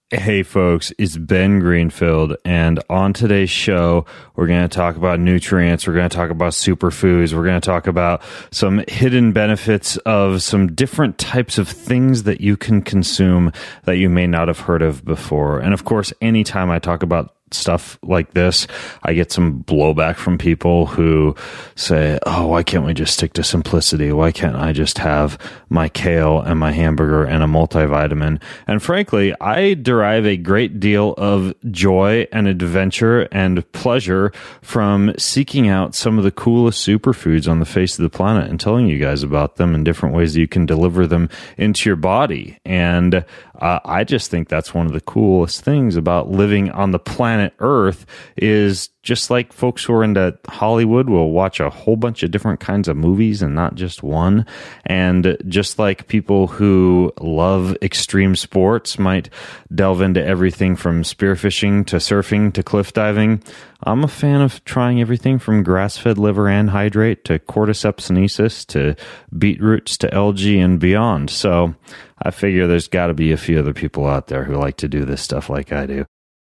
Hey folks, it's Ben Greenfield, and on today's show, we're going to talk about nutrients, we're going to talk about superfoods, we're going to talk about some hidden benefits of some different types of things that you can consume that you may not have heard of before. And of course, anytime I talk about stuff like this, I get some blowback from people who say, oh, why can't we just stick to simplicity? Why can't I just have my kale and my hamburger and a multivitamin? And frankly, I derive a great deal of joy and adventure and pleasure from seeking out some of the coolest superfoods on the face of the planet and telling you guys about them and different ways that you can deliver them into your body. And I just think that's one of the coolest things about living on the planet Earth is just like folks who are into Hollywood will watch a whole bunch of different kinds of movies and not just one. And just like people who love extreme sports might delve into everything from spearfishing to surfing to cliff diving, I'm a fan of trying everything from grass-fed liver anhydrate to cordyceps sinensis to beetroots to algae and beyond. So I figure there's got to be a few other people out there who like to do this stuff like I do.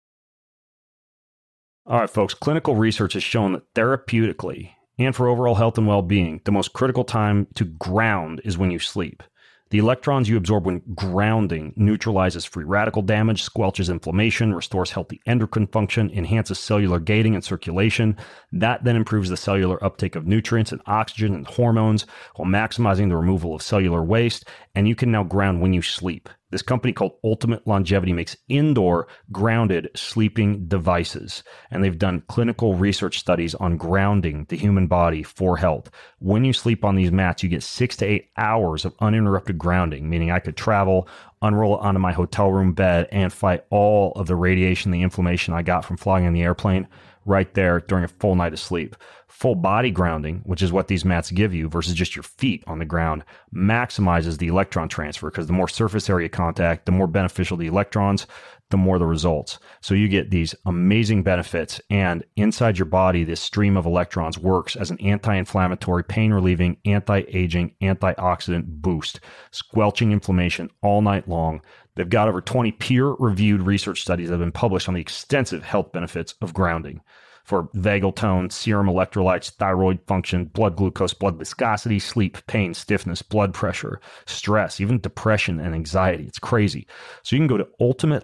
All right, folks, clinical research has shown that therapeutically and for overall health and well-being, the most critical time to ground is when you sleep. The electrons you absorb when grounding neutralizes free radical damage, squelches inflammation, restores healthy endocrine function, enhances cellular gating and circulation. That then improves the cellular uptake of nutrients and oxygen and hormones while maximizing the removal of cellular waste. And you can now ground when you sleep. This company called Ultimate Longevity makes indoor grounded sleeping devices, and they've done clinical research studies on grounding the human body for health. When you sleep on these mats, you get 6 to 8 hours of uninterrupted grounding, meaning I could travel, unroll it onto my hotel room bed, and fight all of the radiation, the inflammation I got from flying in the airplane right there during a full night of sleep. Full body grounding, which is what these mats give you versus just your feet on the ground, maximizes the electron transfer because the more surface area contact, the more beneficial the electrons, the more the results. So you get these amazing benefits, and inside your body, this stream of electrons works as an anti-inflammatory, pain-relieving, anti-aging, antioxidant boost, squelching inflammation all night long. They've got over 20 peer-reviewed research studies that have been published on the extensive health benefits of grounding for vagal tone, serum electrolytes, thyroid function, blood glucose, blood viscosity, sleep, pain, stiffness, blood pressure, stress, even depression and anxiety. It's crazy. So you can go to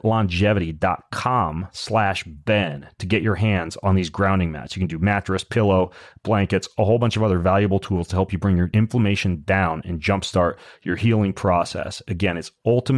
ultimatelongevity.com/Ben to get your hands on these grounding mats. You can do mattress, pillow, blankets, a whole bunch of other valuable tools to help you bring your inflammation down and jumpstart your healing process. Again, it's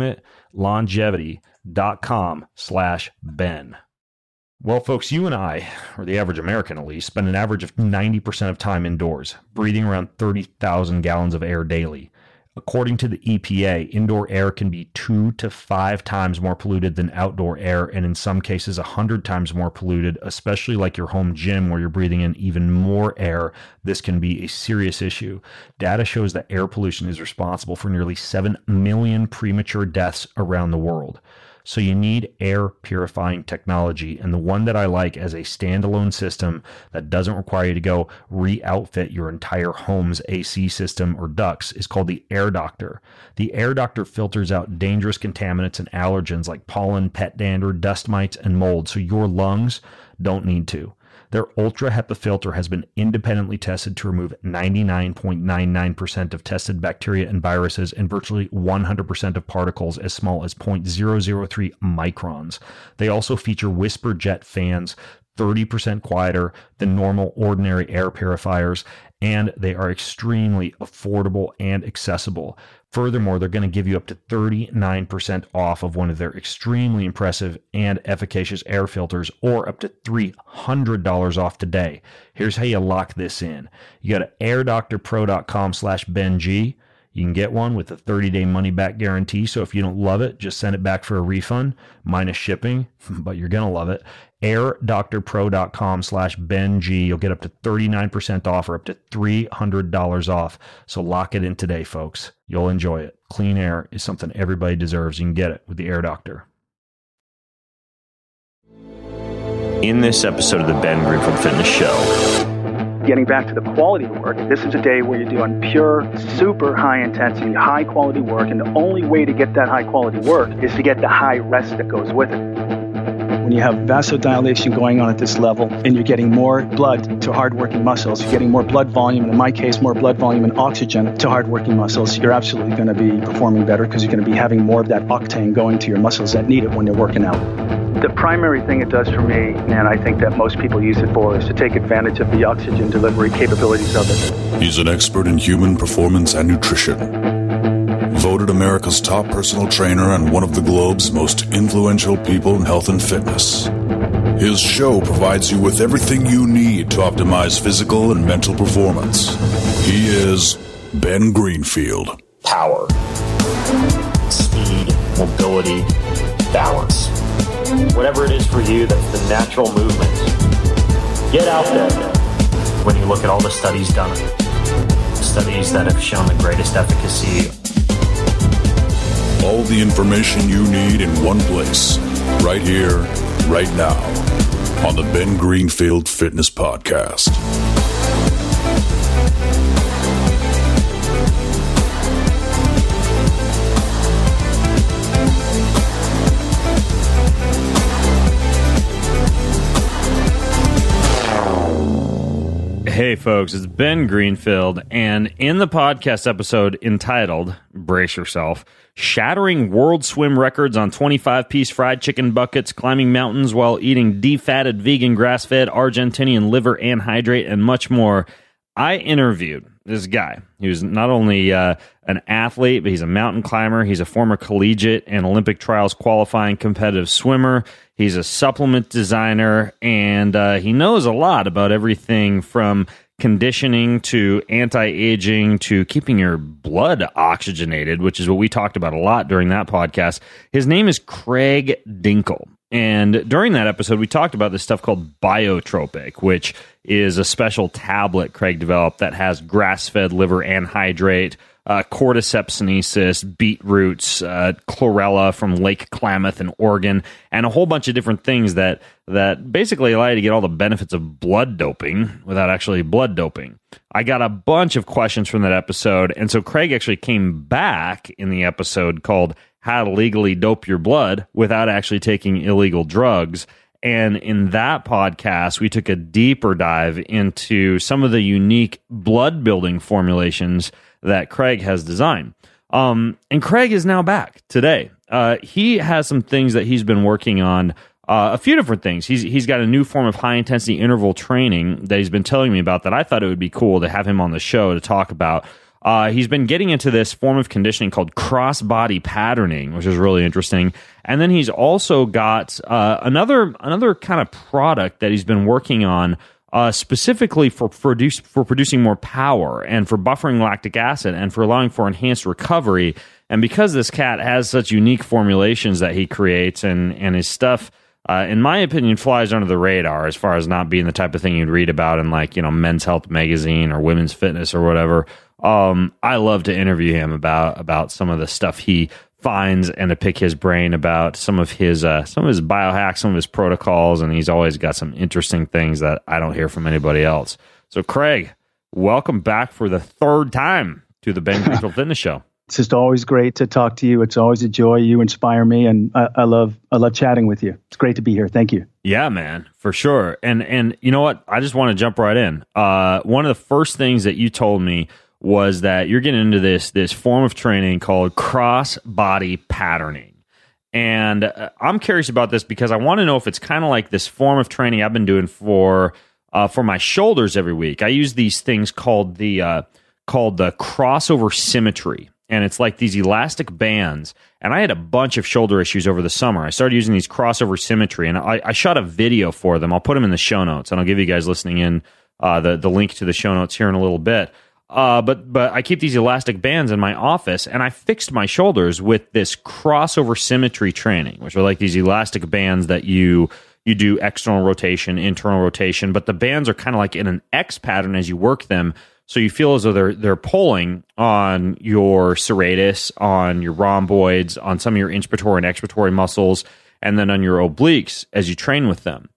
ultimatelongevity.com/Ben. Well, folks, you and I, or the average American at least, spend an average of 90% of time indoors, breathing around 30,000 gallons of air daily. According to the EPA, indoor air can be 2 to 5 times more polluted than outdoor air, and in some cases 100 times more polluted, especially like your home gym where you're breathing in even more air. This can be a serious issue. Data shows that air pollution is responsible for nearly 7 million premature deaths around the world. So you need air purifying technology, and the one that I like as a standalone system that doesn't require you to go re-outfit your entire home's AC system or ducts is called the Air Doctor. The Air Doctor filters out dangerous contaminants and allergens like pollen, pet dander, dust mites, and mold, so your lungs don't need to. Their Ultra HEPA filter has been independently tested to remove 99.99% of tested bacteria and viruses and virtually 100% of particles as small as 0.003 microns. They also feature whisper jet fans, 30% quieter than normal ordinary air purifiers, and they are extremely affordable and accessible. Furthermore, they're going to give you up to 39% off of one of their extremely impressive and efficacious air filters, or up to $300 off today. Here's how you lock this in. You go to airdoctorpro.com/BenG. You can get one with a 30-day money-back guarantee, so if you don't love it, just send it back for a refund, minus shipping, but you're going to love it. airdoctorpro.com/BenG. You'll get up to 39% off or up to $300 off. So lock it in today, folks. You'll enjoy it. Clean air is something everybody deserves. You can get it with the Air Doctor. In this episode of the Ben Greenfield Fitness Show, Getting back to the quality of work, this is a day where you're doing pure, super high intensity, high quality work, and the only way to get that high quality work is to get the high rest that goes with it. When you have vasodilation going on at this level and you're getting more blood to hardworking muscles, you're getting more blood volume, and in my case, more blood volume and oxygen to hardworking muscles, you're absolutely going to be performing better because you're going to be having more of that octane going to your muscles that need it when they're working out. The primary thing it does for me, and I think that most people use it for, is to take advantage of the oxygen delivery capabilities of it. He's an expert in human performance and nutrition. Voted America's top personal trainer and one of the globe's most influential people in health and fitness. His show provides you with everything you need to optimize physical and mental performance. He is Ben Greenfield. Power, speed, mobility, balance. Whatever it is for you, that's the natural movement. Get out there. When you look at all the studies done, studies that have shown the greatest efficacy. All the information you need in one place, right here, right now, on the Ben Greenfield Fitness Podcast. Hey folks, it's Ben Greenfield, and in the podcast episode entitled, brace yourself, Shattering World Swim Records on 25-piece fried chicken buckets, climbing mountains while eating defatted vegan grass-fed Argentinian liver anhydrate, and much more, I interviewed this guy. He was not only an athlete, but he's a mountain climber. He's a former collegiate and Olympic trials qualifying competitive swimmer. He's a supplement designer, and he knows a lot about everything from conditioning to anti-aging to keeping your blood oxygenated, which is what we talked about a lot during that podcast. His name is Craig Dinkel. And during that episode, we talked about this stuff called Biotropic, which is a special tablet Craig developed that has grass-fed liver anhydrate, cordyceps sinensis, beetroots, chlorella from Lake Klamath in Oregon, and a whole bunch of different things that basically allow you to get all the benefits of blood doping without actually blood doping. I got a bunch of questions from that episode, and so Craig actually came back in the episode called How to Legally Dope Your Blood Without Actually Taking Illegal Drugs. And in that podcast, we took a deeper dive into some of the unique blood-building formulations that Craig has designed. And Craig is now back today. He has some things that he's been working on, a few different things. He's got a new form of high-intensity interval training that he's been telling me about that I thought it would be cool to have him on the show to talk about. He's been getting into this form of conditioning called cross-body patterning, which is really interesting. And then he's also got another kind of product that he's been working on specifically for producing more power and for buffering lactic acid and for allowing for enhanced recovery. And because this cat has such unique formulations that he creates and his stuff, in my opinion, flies under the radar as far as not being the type of thing you'd read about in Men's Health magazine or Women's Fitness or whatever. I love to interview him about some of the stuff he finds and to pick his brain about some of his biohacks, some of his protocols, and he's always got some interesting things that I don't hear from anybody else. So, Craig, welcome back for the third time to the Ben Greenfield Fitness Show. It's just always great to talk to you. It's always a joy. You inspire me, and I love chatting with you. It's great to be here. Thank you. Yeah, man, for sure. And you know what? I just want to jump right in. One of the first things that you told me was that you're getting into this form of training called cross-body patterning. And I'm curious about this because I want to know if it's kind of like this form of training I've been doing for my shoulders every week. I use these things called the crossover symmetry. And it's like these elastic bands. And I had a bunch of shoulder issues over the summer. I started using these crossover symmetry, and I shot a video for them. I'll put them in the show notes, and I'll give you guys listening in the link to the show notes here in a little bit. But I keep these elastic bands in my office, and I fixed my shoulders with this crossover symmetry training, which are like these elastic bands that you do external rotation, internal rotation, but the bands are kind of like in an X pattern as you work them. So you feel as though they're pulling on your serratus, on your rhomboids, on some of your inspiratory and expiratory muscles, and then on your obliques as you train with them.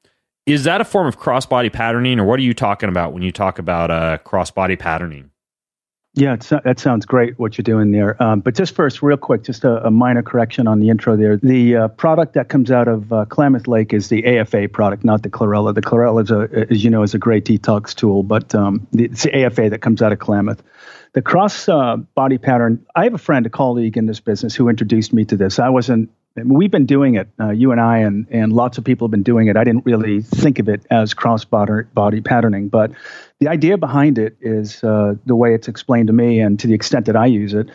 Is that a form of cross-body patterning, or what are you talking about when you talk about cross-body patterning? Yeah, that sounds great what you're doing there. But just first, real quick, just a minor correction on the intro there. The product that comes out of Klamath Lake is the AFA product, not the Chlorella. The Chlorella, as you know, is a great detox tool, but it's the AFA that comes out of Klamath. The cross-body pattern, I have a friend, a colleague in this business who introduced me to this. We've been doing it, you and I, and lots of people have been doing it. I didn't really think of it as cross-body patterning, but the idea behind it is the way it's explained to me, and to the extent that I use it,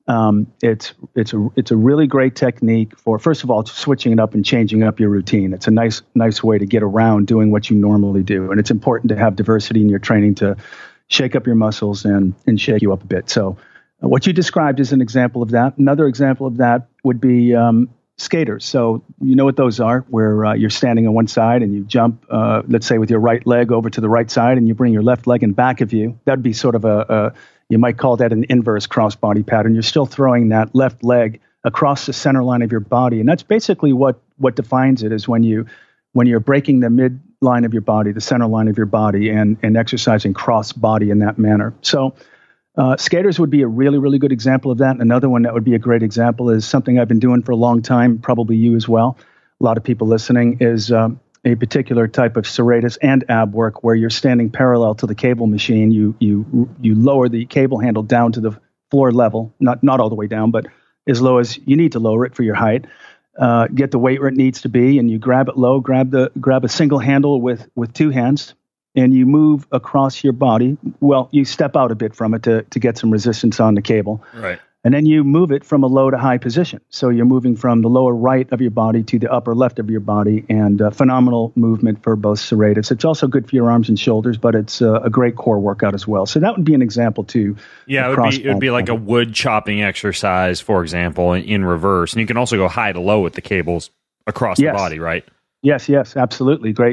it's a really great technique for, first of all, switching it up and changing up your routine. It's a nice way to get around doing what you normally do, and it's important to have diversity in your training to shake up your muscles and shake you up a bit. So what you described is an example of that. Another example of that would be skaters. So you know what those are, where you're standing on one side and you jump, let's say with your right leg over to the right side, and you bring your left leg in back of you. That'd be sort of you might call that an inverse cross-body pattern. You're still throwing that left leg across the center line of your body. And that's basically what defines it, is when you're breaking the midline of your body, the center line of your body, and exercising cross-body in that manner. So skaters would be a really, really good example of that. Another one that would be a great example is something I've been doing for a long time, probably you as well, a lot of people listening, is a particular type of serratus and ab work where you're standing parallel to the cable machine. You lower the cable handle down to the floor level, not all the way down, but as low as you need to lower it for your height. Get the weight where it needs to be, and you grab it low, grab a single handle with two hands, and you move across your body. Well, you step out a bit from it to get some resistance on the cable. Right. And then you move it from a low to high position. So you're moving from the lower right of your body to the upper left of your body, and phenomenal movement for both serratus. It's also good for your arms and shoulders, but it's a great core workout as well. So that would be an example too. Yeah, it would be like a wood chopping exercise, for example, in reverse. And you can also go high to low with the cables across the body, right? Yes, absolutely. Great.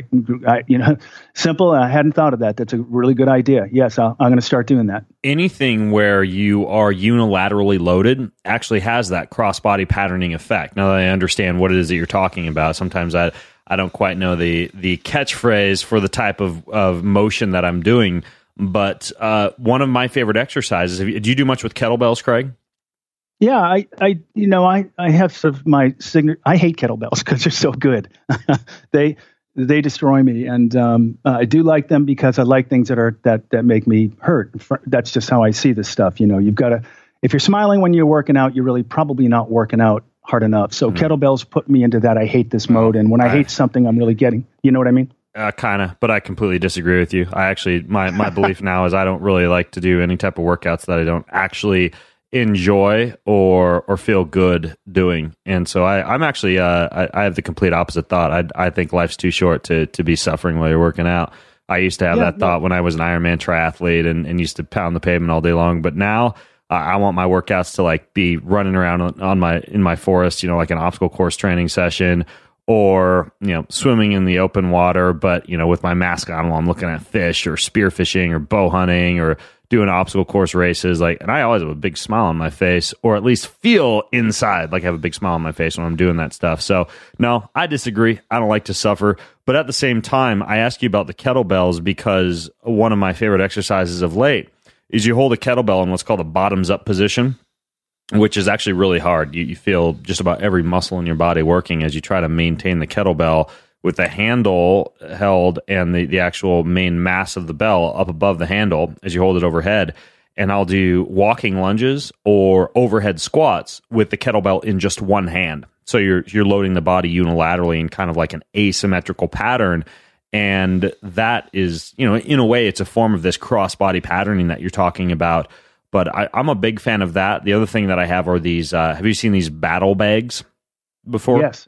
Simple. I hadn't thought of that. That's a really good idea. Yes, I'm going to start doing that. Anything where you are unilaterally loaded actually has that cross-body patterning effect. Now that I understand what it is that you're talking about, sometimes I don't quite know the catchphrase for the type of motion that I'm doing. But one of my favorite exercises, do you do much with kettlebells, Craig? Yeah, I have sort of my signature. I hate kettlebells because they're so good. They destroy me, and I do like them because I like things that make me hurt. That's just how I see this stuff. You've got to. If you're smiling when you're working out, you're really probably not working out hard enough. So kettlebells put me into that I hate this mode, and when I hate something, I'm really getting. You know what I mean? Kind of, but I completely disagree with you. I actually, my belief now is I don't really like to do any type of workouts that I don't actually enjoy or feel good doing. And so I'm actually I have the complete opposite thought. I think life's too short to be suffering while you're working out. I used to have that thought when I was an Ironman triathlete and used to pound the pavement all day long, but now I want my workouts to like be running around in my forest, like an obstacle course training session, or swimming in the open water, but with my mask on while I'm looking at fish, or spearfishing, or bow hunting, or doing obstacle course races. And I always have a big smile on my face, or at least feel inside like I have a big smile on my face when I'm doing that stuff. So no, I disagree. I don't like to suffer. But at the same time, I ask you about the kettlebells because one of my favorite exercises of late is you hold a kettlebell in what's called a bottoms up position, which is actually really hard. You feel just about every muscle in your body working as you try to maintain the kettlebell with the handle held and the actual main mass of the bell up above the handle as you hold it overhead. And I'll do walking lunges or overhead squats with the kettlebell in just one hand. So you're loading the body unilaterally in kind of like an asymmetrical pattern. And that is, in a way, it's a form of this cross-body patterning that you're talking about. But I'm a big fan of that. The other thing that I have are these, have you seen these battle bags before? Yes,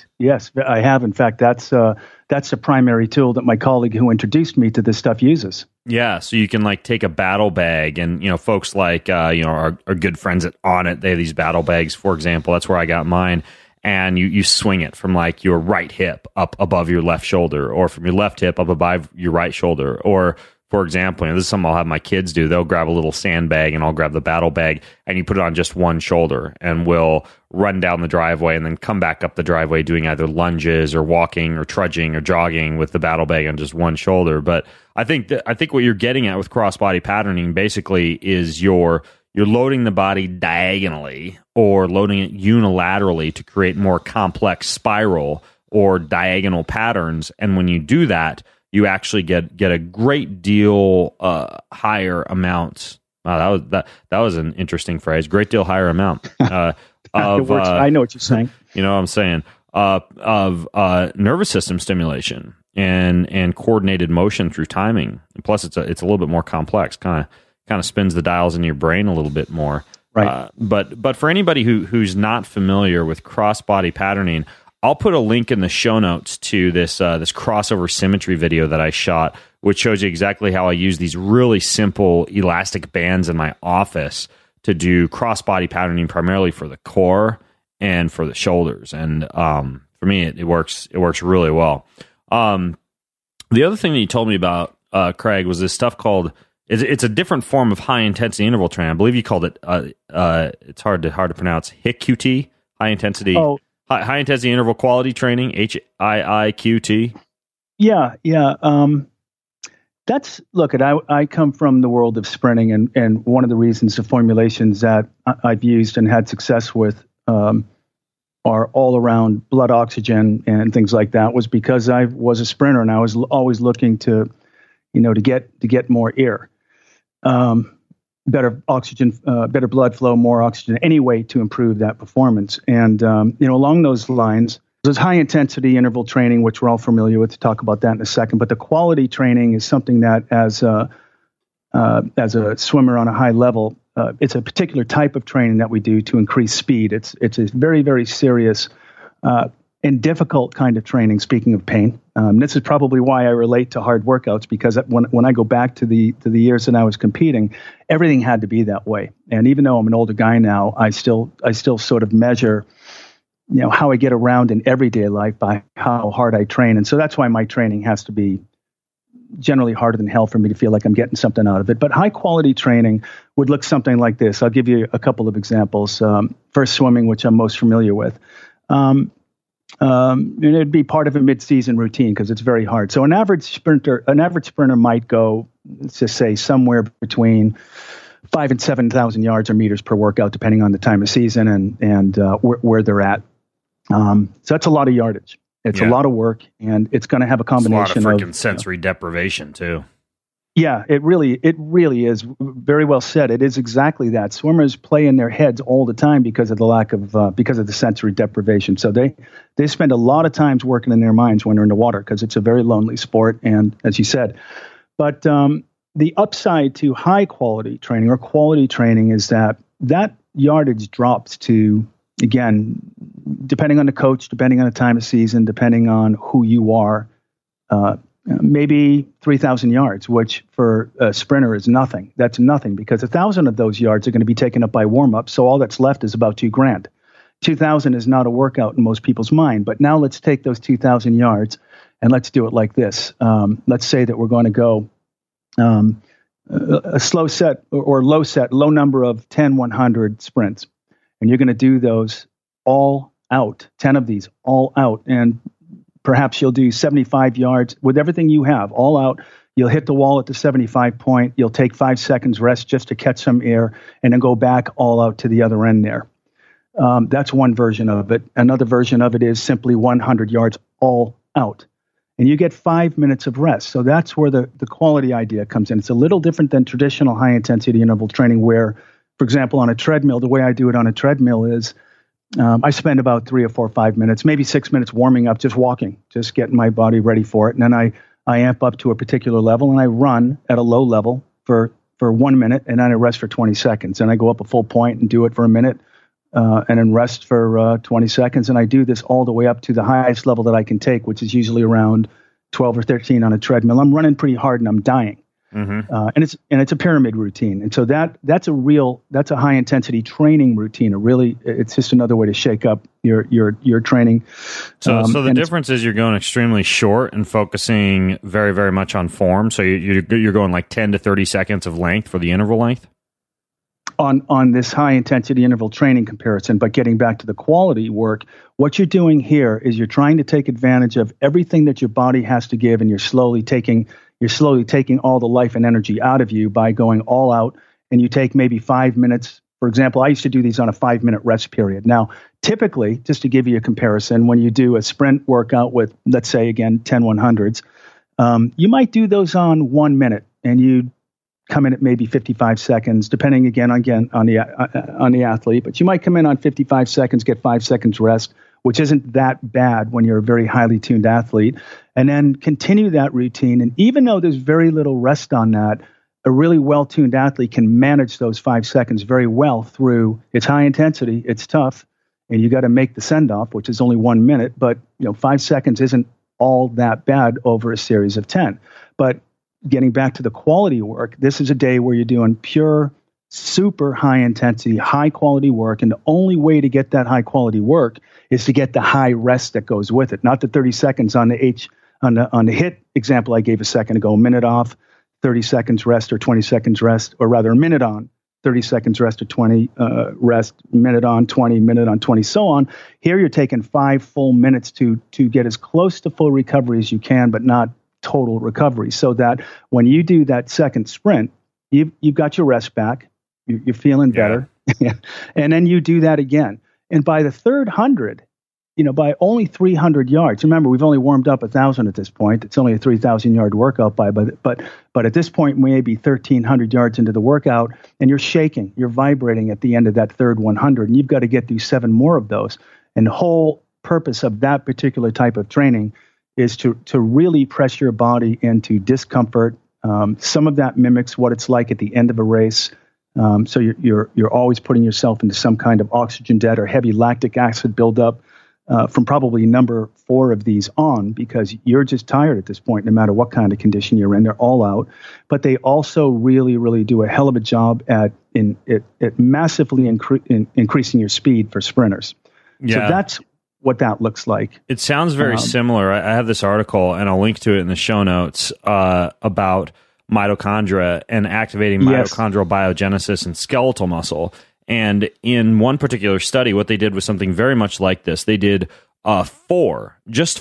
I have. In fact, that's the primary tool that my colleague who introduced me to this stuff uses. Yeah, so you can like take a battle bag, and folks like our good friends at Onnit, they have these battle bags, for example. That's where I got mine. And you swing it from like your right hip up above your left shoulder, or from your left hip up above your right shoulder, or for example, this is something I'll have my kids do. They'll grab a little sandbag and I'll grab the battle bag, and you put it on just one shoulder, and we'll run down the driveway and then come back up the driveway doing either lunges or walking or trudging or jogging with the battle bag on just one shoulder. But I think what you're getting at with cross-body patterning basically is you're loading the body diagonally or loading it unilaterally to create more complex spiral or diagonal patterns. And when you do that, you actually get a great deal higher amount. Wow, that was an interesting phrase. Great deal higher amount. It works. I know what you're saying. You know what I'm saying? Of nervous system stimulation and coordinated motion through timing. And plus, it's a little bit more complex. Kind of spins the dials in your brain a little bit more. Right. But for anybody who's not familiar with cross body patterning, I'll put a link in the show notes to this crossover symmetry video that I shot, which shows you exactly how I use these really simple elastic bands in my office to do cross-body patterning primarily for the core and for the shoulders. And for me, it works really well. The other thing that you told me about, Craig, was this stuff called, it's a different form of high-intensity interval training. I believe you called it, it's hard to pronounce, HIIQT, high-intensity... Oh. High intensity interval quality training, HIIQT. Yeah. I come from the world of sprinting, and one of the reasons the formulations that I've used and had success with are all around blood oxygen and things like that was because I was a sprinter and I was always looking to get more air. Better oxygen, better blood flow, more oxygen, any way to improve that performance. And, along those lines, there's high intensity interval training, which we're all familiar with. To talk about that in a second. But the quality training is something that as a swimmer on a high level, it's a particular type of training that we do to increase speed. It's a very, very serious and difficult kind of training, speaking of pain. This is probably why I relate to hard workouts, because when I go back to the years that I was competing, everything had to be that way. And even though I'm an older guy now, I still sort of measure, how I get around in everyday life by how hard I train. And so that's why my training has to be generally harder than hell for me to feel like I'm getting something out of it. But high quality training would look something like this. I'll give you a couple of examples. First, swimming, which I'm most familiar with. And it'd be part of a mid-season routine because it's very hard. So an average sprinter might go, let's just say, somewhere between 5,000 and 7,000 yards or meters per workout, depending on the time of season and where they're at. So that's a lot of yardage. It's a lot of work, and it's going to have a combination of... a lot of freaking sensory deprivation, too. Yeah, it really is very well said. It is exactly that. Swimmers play in their heads all the time because of the sensory deprivation. So they spend a lot of times working in their minds when they're in the water because it's a very lonely sport. And as you said, but the upside to high quality training or quality training is that yardage drops to, again, depending on the coach, depending on the time of season, depending on who you are, maybe 3,000 yards, which for a sprinter is nothing. That's nothing because 1,000 of those yards are going to be taken up by warm-ups. So all that's left is about $2,000. 2,000 is not a workout in most people's mind. But now let's take those 2,000 yards and let's do it like this. Let's say that we're going to go a slow set or low number of 10, 100 sprints. And you're going to do those all out, 10 of these all out. And perhaps you'll do 75 yards with everything you have, all out. You'll hit the wall at the 75 point. You'll take 5 seconds rest just to catch some air and then go back all out to the other end there. That's one version of it. Another version of it is simply 100 yards all out. And you get 5 minutes of rest. So that's where the quality idea comes in. It's a little different than traditional high-intensity interval training where, for example, on a treadmill, the way I do it on a treadmill is I spend about 3 or 4 or 5 minutes, maybe 6 minutes warming up, just walking, just getting my body ready for it. And then I amp up to a particular level and I run at a low level for 1 minute and then I rest for 20 seconds. And I go up a full point and do it for a minute and then rest for 20 seconds. And I do this all the way up to the highest level that I can take, which is usually around 12 or 13 on a treadmill. I'm running pretty hard and I'm dying. and it's a pyramid routine. And so that's a high intensity training routine. It's just another way to shake up your training. So the difference is you're going extremely short and focusing very, very much on form. So you're going like 10 to 30 seconds of length for the interval length. On this high intensity interval training comparison, but getting back to the quality work, what you're doing here is you're trying to take advantage of everything that your body has to give, and you're slowly taking all the life and energy out of you by going all out. And you take maybe 5 minutes. For example, I used to do these on a 5-minute rest period. Now, typically, just to give you a comparison, when you do a sprint workout with, let's say again, 10 100s, you might do those on 1 minute, and you come in at maybe 55 seconds, depending again on the athlete. But you might come in on 55 seconds, get 5 seconds rest, which isn't that bad when you're a very highly tuned athlete, and then continue that routine. And even though there's very little rest on that, a really well-tuned athlete can manage those 5 seconds very well through. It's high intensity, it's tough, and you got to make the send-off, which is only 1 minute. But 5 seconds isn't all that bad over a series of 10. But getting back to the quality work, this is a day where you're doing pure, super high intensity, high quality work. And the only way to get that high quality work is to get the high rest that goes with it. Not the 30 seconds on the HIIT example I gave a second ago, a minute off, 30 seconds rest, or 20 seconds rest, or rather a minute on, 30 seconds rest, or 20 rest, minute on, 20, minute on, 20, so on. Here you're taking 5 full minutes to get as close to full recovery as you can, but not total recovery, so that when you do that second sprint, you've got your rest back, you're feeling better, and then you do that again. And by the third 100, by only 300 yards, remember we've only warmed up 1,000 at this point. It's only a 3,000 yard workout but at this point maybe 1,300 yards into the workout, and you're shaking, you're vibrating at the end of that third 100, and you've got to get through 7 more of those. And the whole purpose of that particular type of training is to really press your body into discomfort. Some of that mimics what it's like at the end of a race. So you're always putting yourself into some kind of oxygen debt or heavy lactic acid buildup from probably number 4 of these on, because you're just tired at this point, no matter what kind of condition you're in. They're all out. But they also really, really do a hell of a job at massively increasing your speed for sprinters. Yeah. So that's what that looks like. It sounds very similar. I have this article, and I'll link to it in the show notes, about mitochondria and activating mitochondrial biogenesis and skeletal muscle. And in one particular study, what they did was something very much like this. They did 4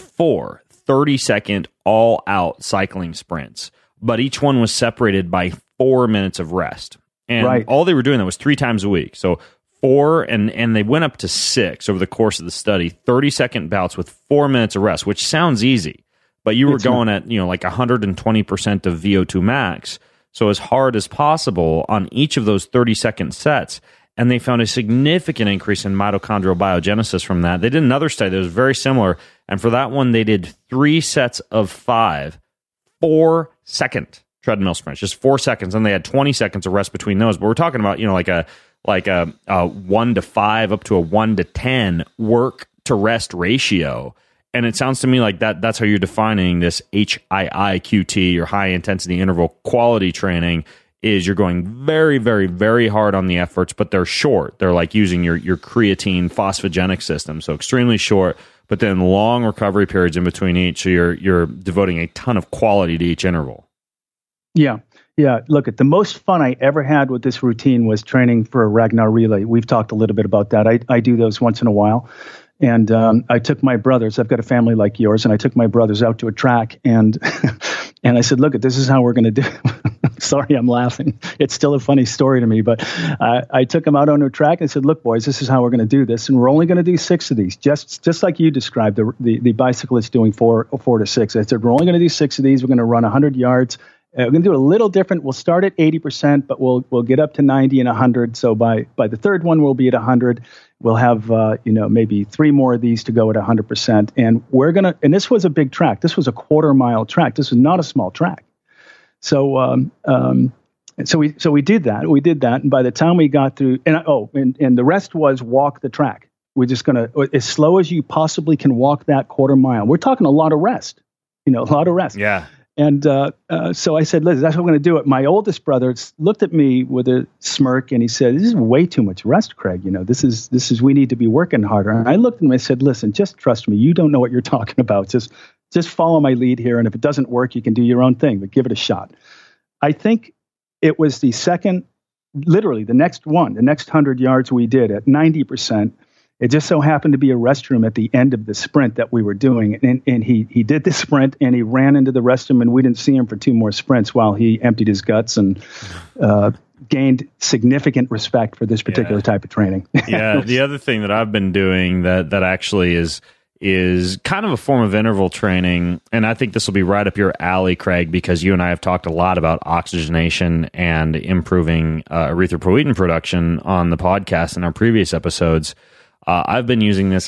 30-second all-out cycling sprints, but each one was separated by 4 minutes of rest. And all they were doing that was 3 times a week. So 4, and they went up to 6 over the course of the study, 30-second bouts with 4 minutes of rest, which sounds easy, but you were going at, like 120% of VO2 max, so as hard as possible on each of those 30-second sets, and they found a significant increase in mitochondrial biogenesis from that. They did another study that was very similar, and for that one, they did 3 sets of 5 4-second treadmill sprints, just 4 seconds, and they had 20 seconds of rest between those, but we're talking about, like a 1 to 5 up to a 1 to 10 work to rest ratio. And it sounds to me like that's how you're defining this HIIQT, or high intensity interval quality training, is you're going very, very, very hard on the efforts, but they're short. They're like using your creatine phosphogenic system. So extremely short, but then long recovery periods in between each. So you're devoting a ton of quality to each interval. Yeah. Yeah, look, the most fun I ever had with this routine was training for a Ragnar relay. We've talked a little bit about that. I do those once in a while. And I took my brothers, I've got a family like yours, and I took my brothers out to a track, and I said, look, this is how we're going to do it. Sorry, I'm laughing. It's still a funny story to me, but I took them out on a track and I said, look, boys, this is how we're going to do this. And we're only going to do 6 of these, just like you described, the bicyclist doing 4 to 6. I said, we're only going to do 6 of these. We're going to run 100 yards. We're going to do it a little different. We'll start at 80%, but we'll get up to 90 and 100. So by the third one, we'll be at 100. We'll have maybe 3 more of these to go at 100%. And we're gonna. And this was a big track. This was a 1/4 mile track. This was not a small track. So we did that. We did that. And by the time we got through, and the rest was walk the track. We're just gonna, as slow as you possibly can walk that 1/4 mile. We're talking a lot of rest. A lot of rest. Yeah. And so I said, Liz, that's what I'm going to do it. My oldest brother looked at me with a smirk and he said, this is way too much rest, Craig. This is, we need to be working harder. And I looked at him and I said, listen, just trust me. You don't know what you're talking about. Just follow my lead here. And if it doesn't work, you can do your own thing, but give it a shot. I think it was the second, literally the next 100 yards we did at 90%. It just so happened to be a restroom at the end of the sprint that we were doing. And he did the sprint and he ran into the restroom and we didn't see him for 2 more sprints while he emptied his guts and gained significant respect for this particular type of training. Yeah. The other thing that I've been doing that actually is kind of a form of interval training. And I think this will be right up your alley, Craig, because you and I have talked a lot about oxygenation and improving erythropoietin production on the podcast in our previous episodes. I've been using this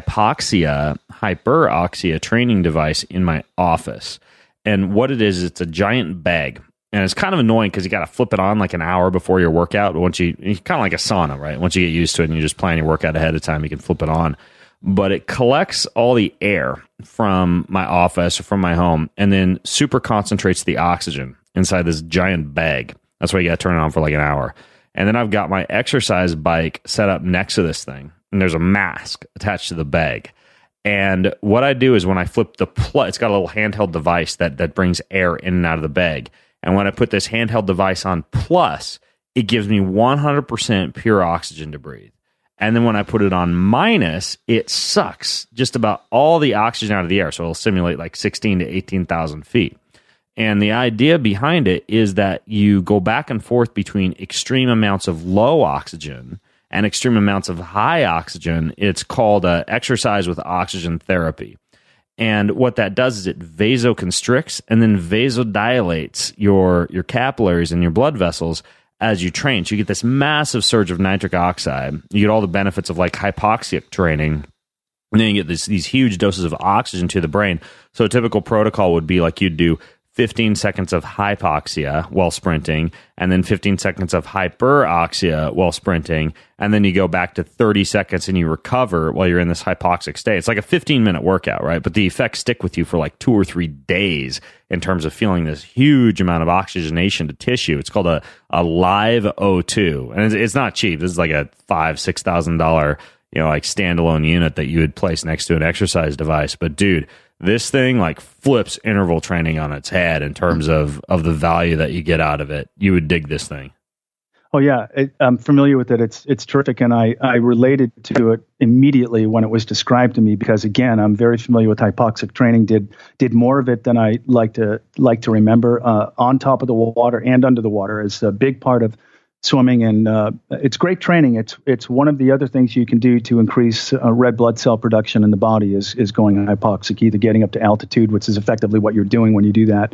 hyperoxia training device in my office. And what it is, it's a giant bag. And it's kind of annoying because you got to flip it on like an hour before your workout. But once it's kind of like a sauna, right? Once you get used to it and you just plan your workout ahead of time, you can flip it on. But it collects all the air from my office or from my home and then super concentrates the oxygen inside this giant bag. That's why you got to turn it on for like an hour. And then I've got my exercise bike set up next to this thing. And there's a mask attached to the bag. And what I do is when I flip the plug, it's got a little handheld device that brings air in and out of the bag. And when I put this handheld device on plus, it gives me 100% pure oxygen to breathe. And then when I put it on minus, it sucks just about all the oxygen out of the air. So it'll simulate like 16 to 18,000 feet. And the idea behind it is that you go back and forth between extreme amounts of low oxygen and extreme amounts of high oxygen. It's called exercise with oxygen therapy. And what that does is it vasoconstricts and then vasodilates your capillaries and your blood vessels as you train. So you get this massive surge of nitric oxide. You get all the benefits of like hypoxic training. And then you get these huge doses of oxygen to the brain. So a typical protocol would be like you'd do 15 seconds of hypoxia while sprinting, and then 15 seconds of hyperoxia while sprinting, and then you go back to 30 seconds and you recover while you're in this hypoxic state. It's like a 15-minute workout, right? But the effects stick with you for like 2 or 3 days in terms of feeling this huge amount of oxygenation to tissue. It's called a live O2, and it's not cheap. This is like a $5,000-$6,000 like standalone unit that you would place next to an exercise device. But dude, this thing like flips interval training on its head in terms of the value that you get out of it. You would dig this thing. Oh yeah, I'm familiar with it. It's terrific, and I related to it immediately when it was described to me because again, I'm very familiar with hypoxic training. Did more of it than I like to remember. On top of the water and under the water is a big part of swimming, and it's great training. It's one of the other things you can do to increase red blood cell production in the body is going hypoxic, either getting up to altitude, which is effectively what you're doing when you do that,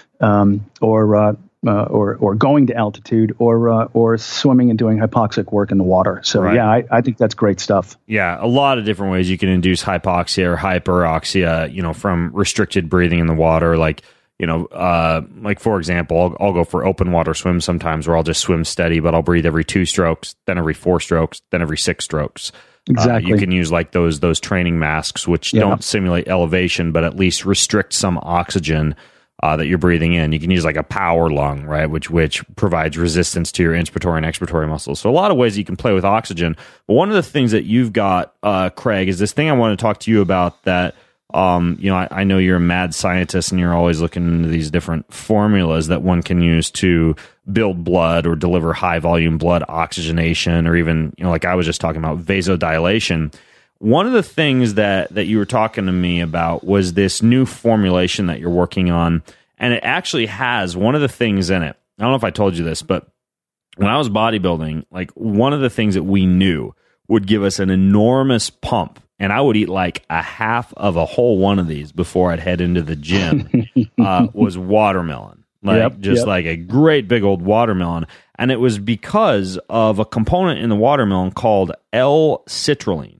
or going to altitude, or swimming and doing hypoxic work in the water. So right. Yeah, I think that's great stuff. Yeah, a lot of different ways you can induce hypoxia or hyperoxia, from restricted breathing in the water, like for example, I'll go for open water swims sometimes where I'll just swim steady, but I'll breathe every 2 strokes, then every 4 strokes, then every 6 strokes. Exactly. You can use like those training masks, which don't simulate elevation, but at least restrict some oxygen that you're breathing in. You can use like a power lung, right, which provides resistance to your inspiratory and expiratory muscles. So a lot of ways you can play with oxygen. But one of the things that you've got, Craig, is this thing I want to talk to you about that. I know you're a mad scientist and you're always looking into these different formulas that one can use to build blood or deliver high volume blood oxygenation, or even, like I was just talking about, vasodilation. One of the things that you were talking to me about was this new formulation that you're working on. And it actually has one of the things in it. I don't know if I told you this, but when I was bodybuilding, like one of the things that we knew would give us an enormous pump, and I would eat like a half of a whole one of these before I'd head into the gym, was watermelon. Like a great big old watermelon. And it was because of a component in the watermelon called L-citrulline.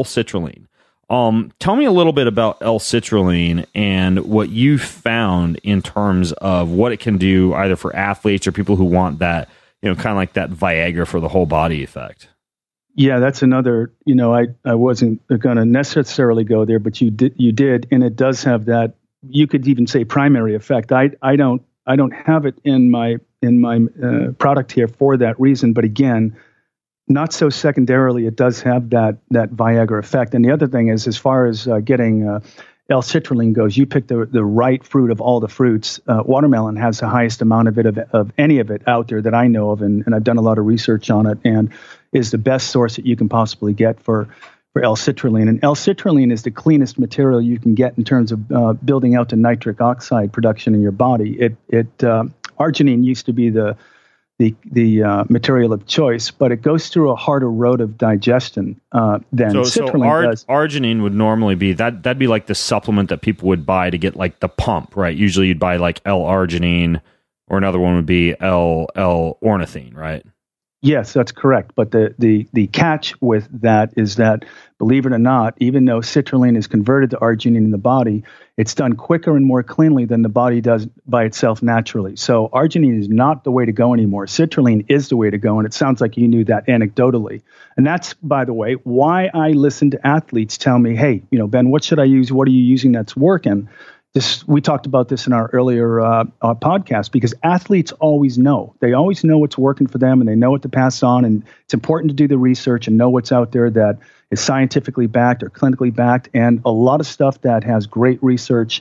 Tell me a little bit about L-citrulline and what you found in terms of what it can do either for athletes or people who want that, kind of like that Viagra for the whole body effect. Yeah, that's another, I wasn't going to necessarily go there, but you did, and it does have that you could even say primary effect. I don't have it in my product here for that reason. But again, not so secondarily, it does have that Viagra effect. And the other thing is, as far as getting L-citrulline goes, you picked the right fruit of all the fruits. Watermelon has the highest amount of it of any of it out there that I know of, and I've done a lot of research on it, and is the best source that you can possibly get for L-citrulline. And L-citrulline is the cleanest material you can get in terms of building out the nitric oxide production in your body. Arginine used to be the material of choice, but it goes through a harder road of digestion than citrulline does. Arginine would normally be that'd be like the supplement that people would buy to get like the pump, right? Usually you'd buy like L-arginine, or another one would be L-ornithine, right? Yes, that's correct. But the catch with that is that, believe it or not, even though citrulline is converted to arginine in the body, it's done quicker and more cleanly than the body does by itself naturally. So arginine is not the way to go anymore. Citrulline is the way to go, and it sounds like you knew that anecdotally. And that's, by the way, why I listen to athletes tell me, hey, Ben, what should I use? What are you using that's working? We talked about this in our earlier podcast, because athletes always know. They always know what's working for them, and they know what to pass on. And it's important to do the research and know what's out there that is scientifically backed or clinically backed. And a lot of stuff that has great research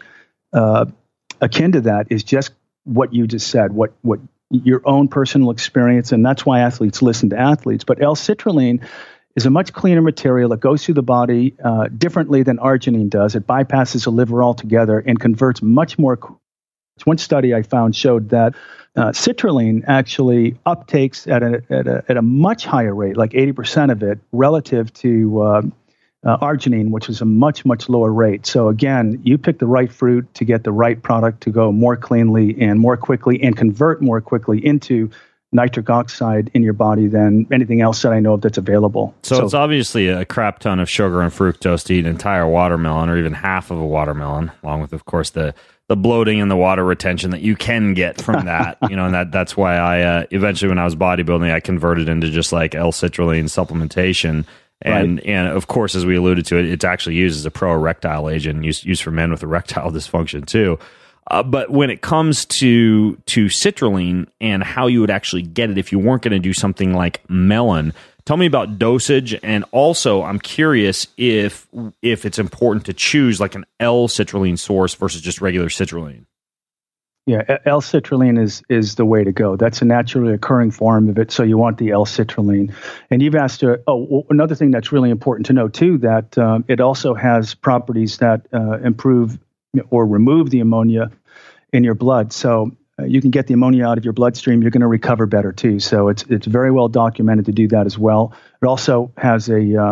akin to that is just what you just said, what your own personal experience. And that's why athletes listen to athletes. But L-citrulline is a much cleaner material that goes through the body differently than arginine does. It bypasses the liver altogether and converts much more. One study I found showed that citrulline actually uptakes at a much higher rate, like 80% of it, relative to arginine, which is a much, much lower rate. So again, you pick the right fruit to get the right product to go more cleanly and more quickly and convert more quickly into nitric oxide in your body than anything else that I know of that's available. So it's obviously a crap ton of sugar and fructose to eat an entire watermelon, or even half of a watermelon, along with, of course, the bloating and the water retention that you can get from that. And that's why I eventually, when I was bodybuilding, I converted into just like L-citrulline supplementation. And of course, as we alluded to, it's actually used as a pro-erectile agent, used for men with erectile dysfunction too. But when it comes to citrulline and how you would actually get it if you weren't going to do something like melon, tell me about dosage. And also, I'm curious if it's important to choose like an L-citrulline source versus just regular citrulline. Yeah, L-citrulline is the way to go. That's a naturally occurring form of it, so you want the L-citrulline. And you've asked, another thing that's really important to know too, that it also has properties that improve or remove the ammonia in your blood. So you can get the ammonia out of your bloodstream. You're going to recover better too. So it's very well documented to do that as well. It also has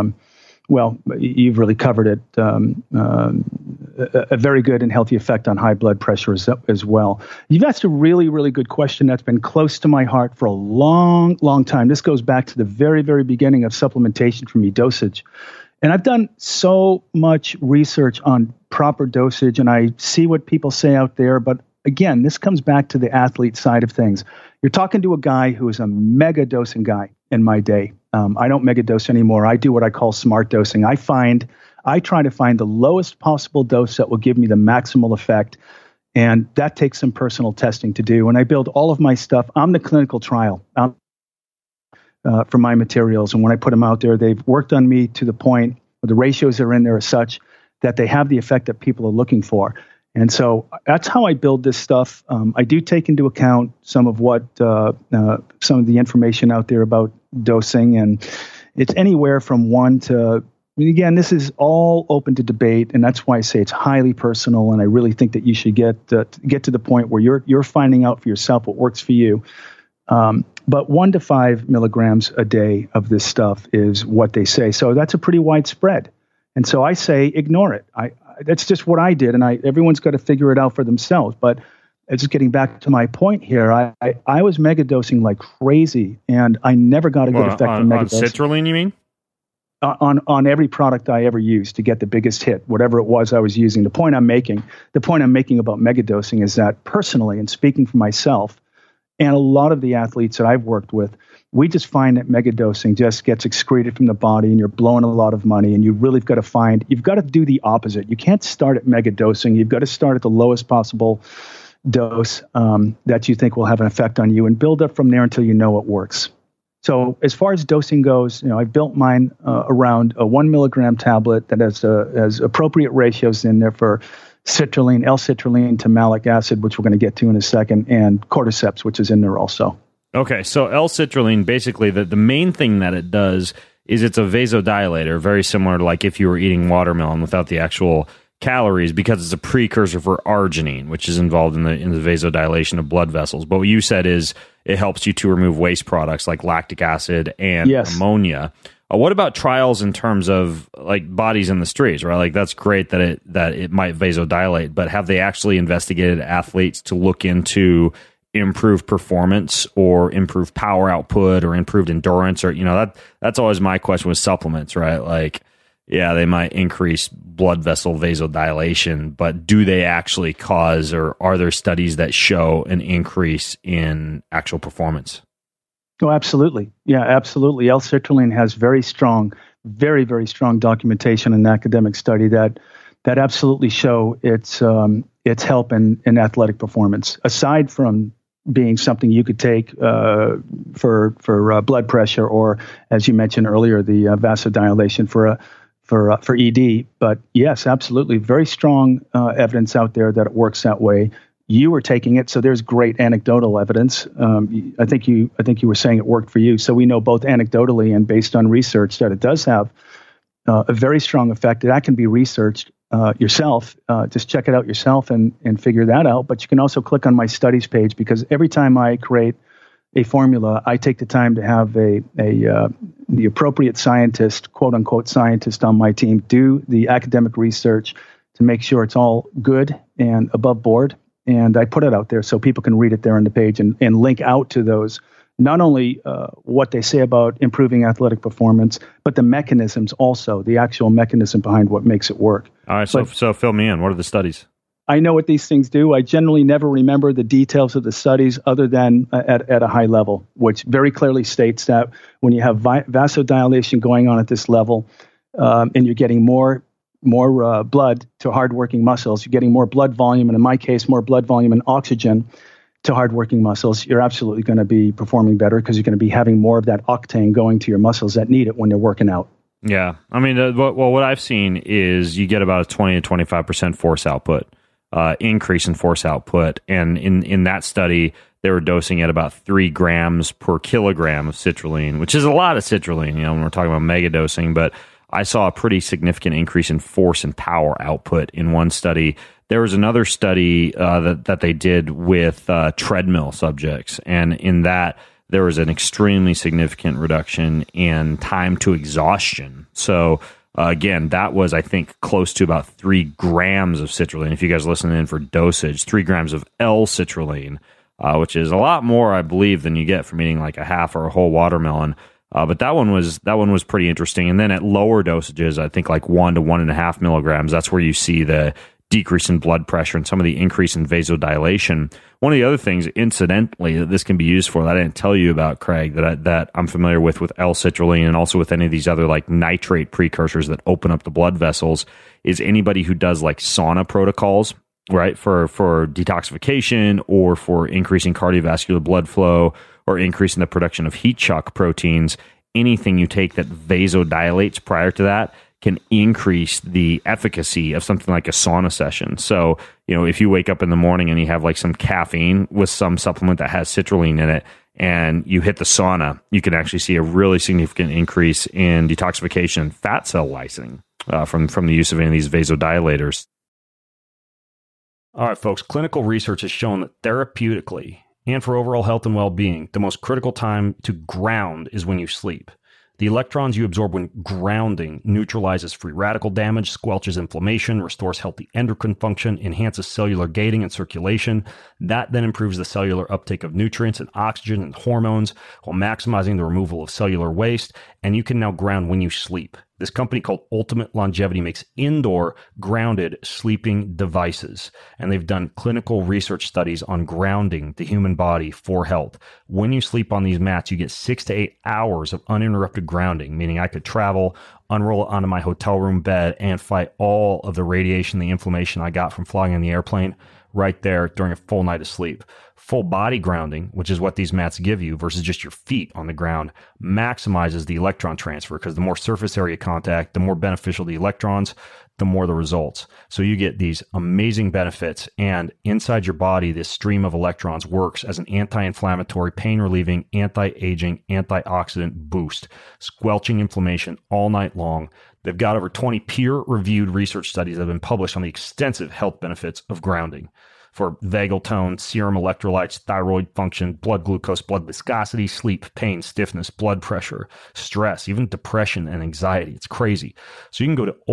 you've really covered it, a very good and healthy effect on high blood pressure as well. You've asked a really, really good question that's been close to my heart for a long, long time. This goes back to the very, very beginning of supplementation for me, dosage. And I've done so much research on proper dosage, and I see what people say out there. But again, this comes back to the athlete side of things. You're talking to a guy who is a mega dosing guy in my day. I don't mega dose anymore. I do what I call smart dosing. I try to find the lowest possible dose that will give me the maximal effect. And that takes some personal testing to do. And I build all of my stuff. I'm the clinical trial for my materials. And when I put them out there, they've worked on me to the point where the ratios that are in there are such that they have the effect that people are looking for. And so that's how I build this stuff. I do take into account some of the information out there about dosing, and it's anywhere from 1 to, again, this is all open to debate, and that's why I say it's highly personal. And I really think that you should get to the point where you're finding out for yourself what works for you. But 1 to 5 milligrams a day of this stuff is what they say. So that's a pretty wide spread. And so I say, ignore it. That's just what I did. And everyone's got to figure it out for themselves. But just getting back to my point here, I was megadosing like crazy, and I never got a good effect from megadosing. On citrulline, you mean? On every product I ever used to get the biggest hit, whatever it was I was using. The point I'm making about megadosing is that personally, and speaking for myself, and a lot of the athletes that I've worked with, We just find that megadosing just gets excreted from the body and you're blowing a lot of money, and you've got to do the opposite. You can't start at megadosing. You've got to start at the lowest possible dose that you think will have an effect on you and build up from there until you know it works. So as far as dosing goes, I've built mine around a 1 milligram tablet that has appropriate ratios in there for citrulline, L-citrulline to malic acid, which we're going to get to in a second, and cordyceps, which is in there also. Okay, so L-citrulline, basically the main thing that it does is it's a vasodilator, very similar to like if you were eating watermelon without the actual calories, because it's a precursor for arginine, which is involved in the vasodilation of blood vessels. But what you said is it helps you to remove waste products like lactic acid and ammonia. What about trials in terms of like bodies in the streets, right? Like that's great that it might vasodilate, but have they actually investigated athletes to look into improved performance or improved power output or improved endurance? Or that's always my question with supplements, right? Like, yeah, they might increase blood vessel vasodilation, but do they actually cause, or are there studies that show an increase in actual performance? Oh, absolutely. Yeah, absolutely. L-citrulline has very strong, very, very strong documentation in academic study that absolutely show its help in athletic performance. Aside from being something you could take for blood pressure, or as you mentioned earlier, the vasodilation for ED. But yes, absolutely, very strong evidence out there that it works that way. You were taking it, so there's great anecdotal evidence. I think you were saying it worked for you, so we know both anecdotally and based on research that it does have a very strong effect. That can be researched yourself. Just check it out yourself and figure that out. But you can also click on my studies page, because every time I create a formula, I take the time to have the appropriate scientist, quote unquote scientist, on my team do the academic research to make sure it's all good and above board. And I put it out there so people can read it there on the page and link out to those, not only what they say about improving athletic performance, but the mechanisms also, the actual mechanism behind what makes it work. All right, so fill me in. What are the studies? I know what these things do. I generally never remember the details of the studies other than at a high level, which very clearly states that when you have vasodilation going on at this level, and you're getting more blood to hardworking muscles, you're getting more blood volume, and in my case, more blood volume and oxygen to hardworking muscles, you're absolutely going to be performing better, because you're going to be having more of that octane going to your muscles that need it when they're working out. Yeah. I mean, what I've seen is you get about a 20 to 25% force output, increase in force output. And in that study, they were dosing at about 3 grams per kilogram of citrulline, which is a lot of citrulline, when we're talking about mega dosing, but I saw a pretty significant increase in force and power output in one study. There was another study that they did with treadmill subjects, and in that there was an extremely significant reduction in time to exhaustion. So again, that was, I think, close to about 3 grams of citrulline. If you guys listen in for dosage, 3 grams of L-citrulline, which is a lot more, I believe, than you get from eating like a half or a whole watermelon. But that one was pretty interesting. And then at lower dosages, I think like 1 to 1.5 milligrams, that's where you see the decrease in blood pressure and some of the increase in vasodilation. One of the other things, incidentally, that this can be used for that I didn't tell you about, Craig, that I'm familiar with L-citrulline and also with any of these other like nitrate precursors that open up the blood vessels, is anybody who does like sauna protocols, right, for detoxification or for increasing cardiovascular blood flow or increasing the production of heat shock proteins. Anything you take that vasodilates prior to that can increase the efficacy of something like a sauna session. So, if you wake up in the morning and you have like some caffeine with some supplement that has citrulline in it, and you hit the sauna, you can actually see a really significant increase in detoxification and fat cell lysing from the use of any of these vasodilators. All right, folks, clinical research has shown that therapeutically and for overall health and well-being, the most critical time to ground is when you sleep. The electrons you absorb when grounding neutralizes free radical damage, squelches inflammation, restores healthy endocrine function, enhances cellular gating and circulation. That then improves the cellular uptake of nutrients and oxygen and hormones while maximizing the removal of cellular waste. And you can now ground when you sleep. This company called Ultimate Longevity makes indoor grounded sleeping devices, and they've done clinical research studies on grounding the human body for health. When you sleep on these mats, you get 6 to 8 hours of uninterrupted grounding, meaning I could travel, unroll it onto my hotel room bed, and fight all of the radiation, the inflammation I got from flying in the airplane right there during a full night of sleep. Full body grounding, which is what these mats give you versus just your feet on the ground, maximizes the electron transfer, because the more surface area contact, the more beneficial the electrons, the more the results. So you get these amazing benefits, and inside your body, this stream of electrons works as an anti-inflammatory, pain-relieving, anti-aging, antioxidant boost, squelching inflammation all night long. They've got over 20 peer-reviewed research studies that have been published on the extensive health benefits of grounding for vagal tone, serum electrolytes, thyroid function, blood glucose, blood viscosity, sleep, pain, stiffness, blood pressure, stress, even depression and anxiety. It's crazy. So you can go to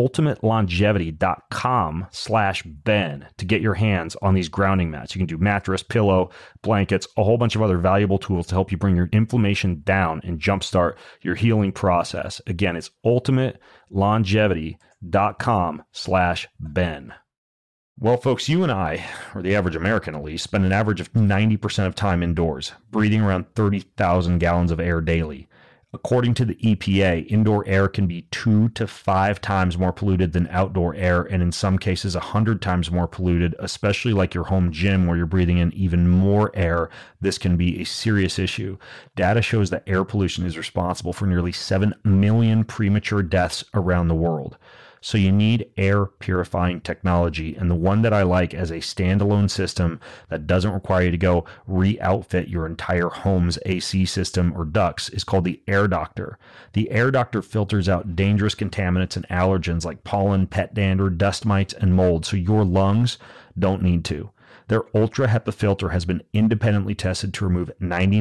ultimatelongevity.com/Ben to get your hands on these grounding mats. You can do mattress, pillow, blankets, a whole bunch of other valuable tools to help you bring your inflammation down and jumpstart your healing process. Again, it's ultimatelongevity.com/Ben. Well, folks, you and I, or the average American at least, spend an average of 90% of time indoors, breathing around 30,000 gallons of air daily. According to the EPA, indoor air can be 2 to 5 times more polluted than outdoor air, and in some cases 100 times more polluted, especially like your home gym where you're breathing in even more air. This can be a serious issue. Data shows that air pollution is responsible for nearly 7 million premature deaths around the world. So you need air purifying technology, and the one that I like as a standalone system that doesn't require you to go re-outfit your entire home's AC system or ducts is called the Air Doctor. The Air Doctor filters out dangerous contaminants and allergens like pollen, pet dander, dust mites, and mold, so your lungs don't need to. Their Ultra HEPA filter has been independently tested to remove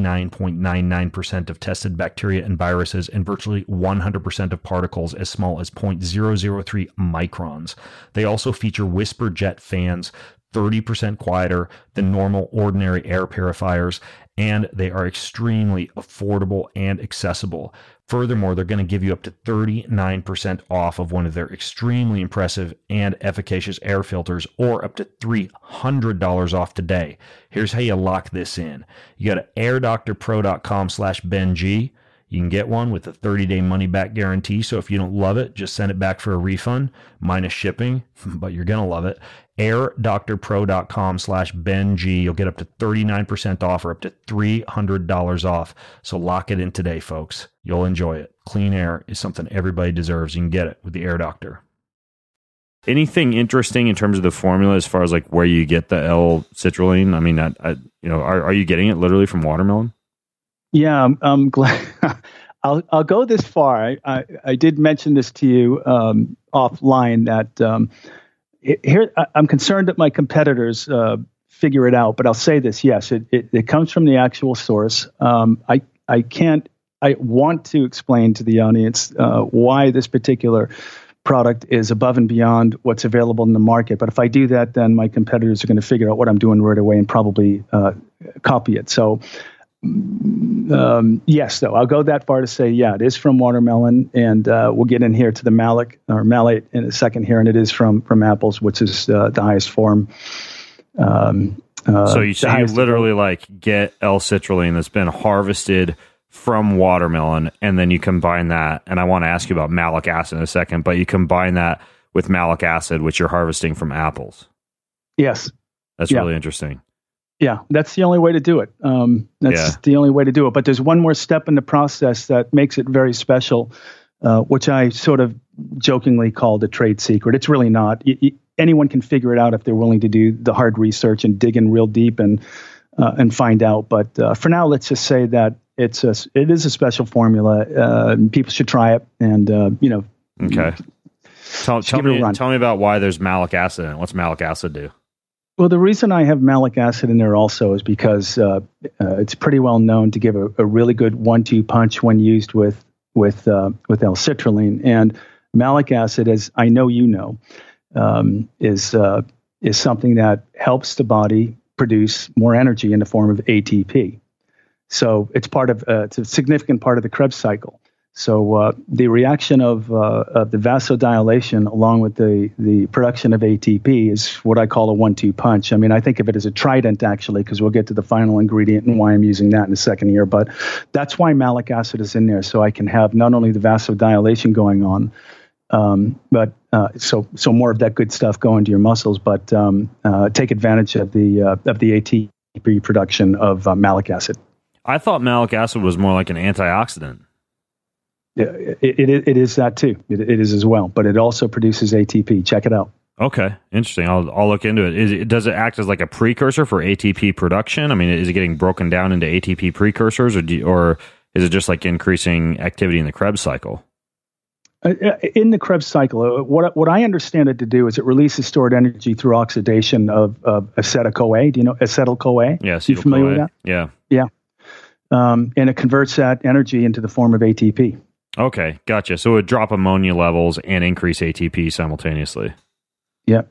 99.99% of tested bacteria and viruses and virtually 100% of particles as small as 0.003 microns. They also feature whisper jet fans, 30% quieter than normal ordinary air purifiers, and they are extremely affordable and accessible. Furthermore, they're going to give you up to 39% off of one of their extremely impressive and efficacious air filters, or up to $300 off today. Here's how you lock this in. You go to airdoctorpro.com/BenG. You can get one with a 30-day money-back guarantee, so if you don't love it, just send it back for a refund, minus shipping, but you're going to love it. airdoctorpro.com/BenG. You'll get up to 39% off or up to $300 off. So lock it in today, folks. You'll enjoy it. Clean air is something everybody deserves. You can get it with the Air Doctor. Anything interesting in terms of the formula as far as like where you get the L-citrulline? I mean, are you getting it literally from watermelon? Yeah, I'm glad. I'll go this far. I did mention this to you offline that here I'm concerned that my competitors figure it out. But I'll say this: yes, it comes from the actual source. I want to explain to the audience why this particular product is above and beyond what's available in the market. But if I do that, then my competitors are going to figure out what I'm doing right away and probably copy it. So. Yes, though, I'll go that far to say, yeah, it is from watermelon, and we'll get in here to the malate in a second here, and it is from apples, which is the highest form. So you literally like get L-citrulline that's been harvested from watermelon, and then you combine that, and I want to ask you about malic acid in a second, but you combine that with malic acid, which you're harvesting from apples. Yes. That's really interesting. Yeah, that's the only way to do it. The only way to do it. But there's one more step in the process that makes it very special, which I sort of jokingly called a trade secret. It's really not. Anyone can figure it out if they're willing to do the hard research and dig in real deep and find out. But for now, let's just say that it is a special formula. People should try it, and Okay. Tell me about why there's malic acid in it. What's malic acid do? Well, the reason I have malic acid in there also is because it's pretty well known to give a really good 1-2 punch when used with L-citrulline. And malic acid, as I know you know, is something that helps the body produce more energy in the form of ATP. So it's a significant part of the Krebs cycle. So the reaction of the vasodilation along with the production of ATP is what I call a 1-2 punch. I mean, I think of it as a trident, actually, because we'll get to the final ingredient and why I'm using that in a second here. But that's why malic acid is in there, so I can have not only the vasodilation going on, but so more of that good stuff going to your muscles, but take advantage of the ATP production of malic acid. I thought malic acid was more like an antioxidant. It is that too. It is as well, but it also produces ATP. Check it out. Okay, interesting. I'll look into it. Does it act as like a precursor for ATP production? I mean, is it getting broken down into ATP precursors, or is it just like increasing activity in the Krebs cycle? In the Krebs cycle, what I understand it to do is it releases stored energy through oxidation of acetyl-CoA. Do you know acetyl-CoA? Yeah, Are you familiar with that? Yeah. Yeah. And it converts that energy into the form of ATP. Okay, gotcha. So it would drop ammonia levels and increase ATP simultaneously. Yep.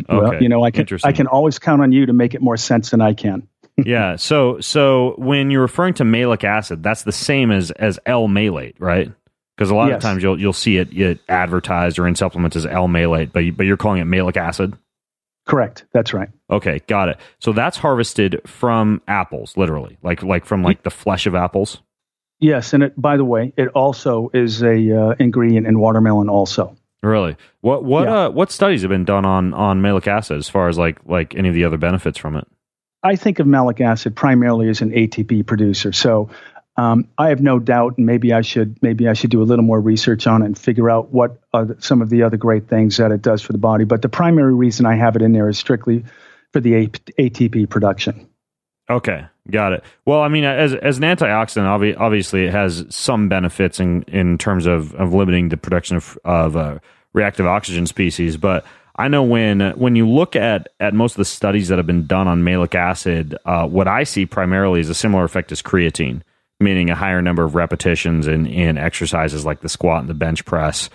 I can always count on you to make it more sense than I can. Yeah. So when you're referring to malic acid, that's the same as L-malate, right? Because a lot of times you'll see it advertised or in supplements as L-malate, but you're calling it malic acid. Correct. That's right. Okay, got it. So that's harvested from apples, literally, like from the flesh of apples. Yes, and by the way, it also is a ingredient in watermelon. Also, really, what studies have been done on malic acid as far as like any of the other benefits from it? I think of malic acid primarily as an ATP producer. So I have no doubt, and maybe I should do a little more research on it and figure out what are some of the other great things that it does for the body. But the primary reason I have it in there is strictly for the ATP production. Okay, got it. Well, I mean, as an antioxidant, obviously it has some benefits in terms of limiting the production of reactive oxygen species. But I know when you look at most of the studies that have been done on malic acid, what I see primarily is a similar effect as creatine, meaning a higher number of repetitions in exercises like the squat and the bench press.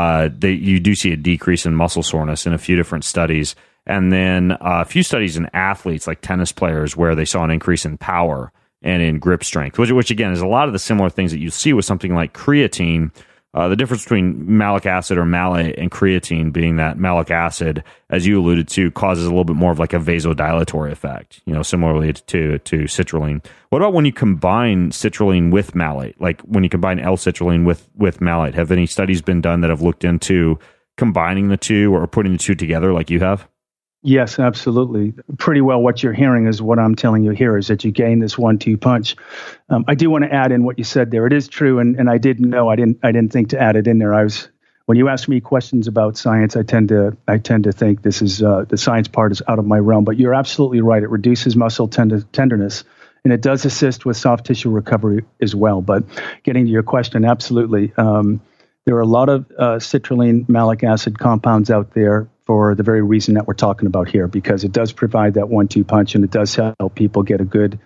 You do see a decrease in muscle soreness in a few different studies. And then a few studies in athletes, like tennis players, where they saw an increase in power and in grip strength, which again is a lot of the similar things that you see with something like creatine. The difference between malic acid or malate and creatine being that malic acid, as you alluded to, causes a little bit more of like a vasodilatory effect, similarly to citrulline. What about when you combine citrulline with malate, like when you combine L-citrulline with malate? Have any studies been done that have looked into combining the two or putting the two together like you have? Yes, absolutely. Pretty well what you're hearing is what I'm telling you here, is that you gain this 1-2 punch. I do want to add in what you said there. It is true, and I didn't know. I didn't think to add it in there. When you ask me questions about science, I tend to think this is the science part is out of my realm. But you're absolutely right. It reduces muscle tenderness, and it does assist with soft tissue recovery as well. But getting to your question, absolutely. There are a lot of citrulline malic acid compounds out there for the very reason that we're talking about here, because it does provide that 1-2 punch, and it does help people get a good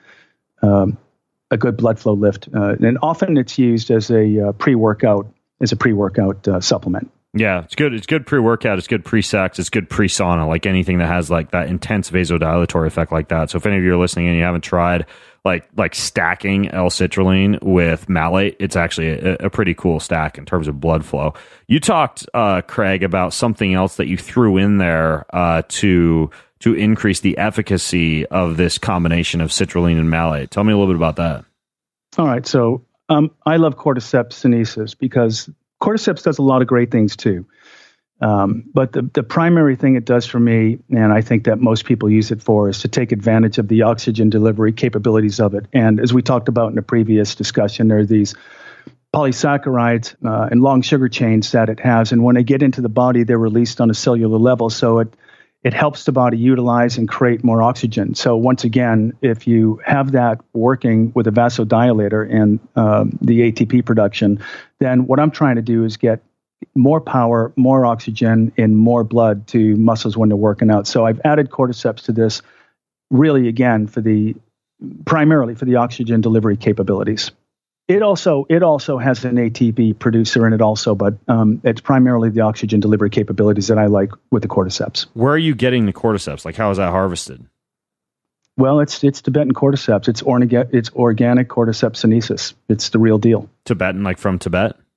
blood flow lift. And often it's used as a pre-workout supplement. Yeah, it's good. It's good pre-workout. It's good pre-sex. It's good pre-sauna. Like anything that has like that intense vasodilatory effect like that. So if any of you are listening and you haven't tried like stacking L-citrulline with malate, it's actually a pretty cool stack in terms of blood flow. You talked, Craig, about something else that you threw in there to increase the efficacy of this combination of citrulline and malate. Tell me a little bit about that. All right. So I love cordyceps sinensis because cordyceps does a lot of great things too. But the primary thing it does for me, and I think that most people use it for, is to take advantage of the oxygen delivery capabilities of it. And as we talked about in a previous discussion, there are these polysaccharides and long sugar chains that it has. And when they get into the body, they're released on a cellular level. So it helps the body utilize and create more oxygen. So once again, if you have that working with a vasodilator and the ATP production, then what I'm trying to do is get more power, more oxygen, and more blood to muscles when they're working out. So I've added cordyceps to this really, again, primarily for the oxygen delivery capabilities. It also has an ATP producer in it also, but it's primarily the oxygen delivery capabilities that I like with the cordyceps. Where are you getting the cordyceps? Like, how is that harvested? Well, it's Tibetan cordyceps. It's organic cordyceps sinensis. It's the real deal. Tibetan, like from Tibet?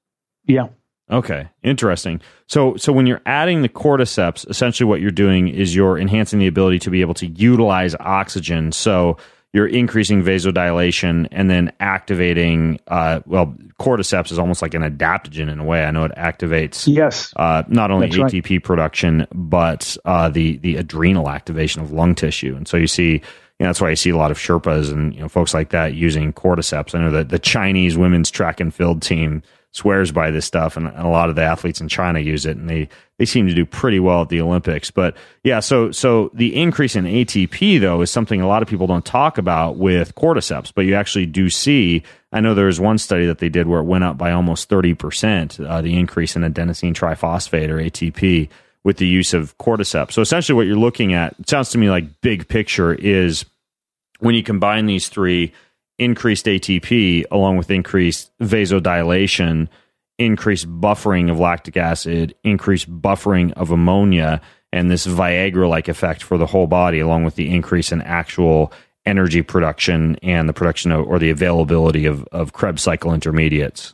Yeah. Okay, interesting. So when you're adding the cordyceps, essentially what you're doing is you're enhancing the ability to be able to utilize oxygen. So you're increasing vasodilation and then activating, cordyceps is almost like an adaptogen in a way. I know it activates not only That's ATP right. production, but the adrenal activation of lung tissue. And so you see, that's why you see a lot of Sherpas and folks like that using cordyceps. I know that the Chinese women's track and field team swears by this stuff, and a lot of the athletes in China use it, and they seem to do pretty well at the Olympics. But yeah, so the increase in ATP though is something a lot of people don't talk about with cordyceps, but you actually do see. I know there was one study that they did where it went up by almost 30%, the increase in adenosine triphosphate or ATP with the use of cordyceps. So essentially what you're looking at, it sounds to me like big picture, is when you combine these three, increased ATP along with increased vasodilation, increased buffering of lactic acid, increased buffering of ammonia, and this Viagra-like effect for the whole body, along with the increase in actual energy production and the production of, or the availability of Krebs cycle intermediates.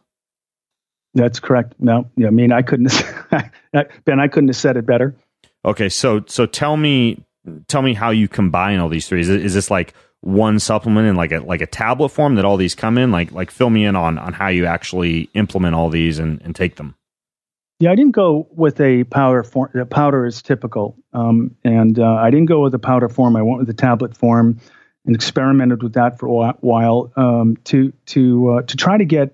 That's correct. No, I mean, I couldn't Ben, I couldn't have said it better. Okay, so tell me how you combine all these three. Is this like one supplement in like a tablet form that all these come in? Like fill me in on how you actually implement all these and take them. Yeah, I didn't go with a powder form. The powder is typical, and I didn't go with the powder form. I went with the tablet form and experimented with that for a while to try to get